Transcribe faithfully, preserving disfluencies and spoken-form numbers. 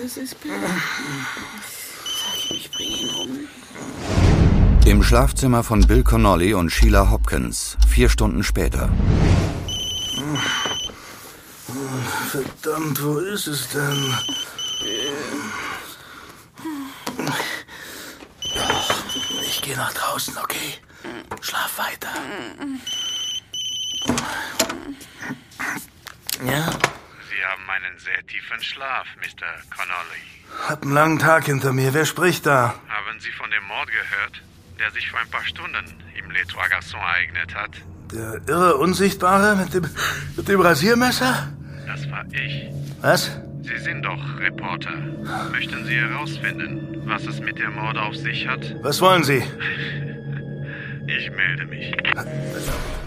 was ist, Bill? Sag ihm, ich bringe ihn um. Im Schlafzimmer von Bill Connolly und Sheila Hopkins, vier Stunden später. Verdammt, wo ist es denn? Ich gehe nach draußen, okay? Schlaf weiter. Ja? Sie haben einen sehr tiefen Schlaf, Mister Connolly. Hab einen langen Tag hinter mir. Wer spricht da? Haben Sie von dem Mord gehört, der sich vor ein paar Stunden im Les Trois Garçons ereignet hat? Der irre Unsichtbare mit dem, mit dem Rasiermesser? Das war ich. Was? Sie sind doch Reporter. Möchten Sie herausfinden, was es mit dem Mord auf sich hat? Was wollen Sie? Ich melde mich.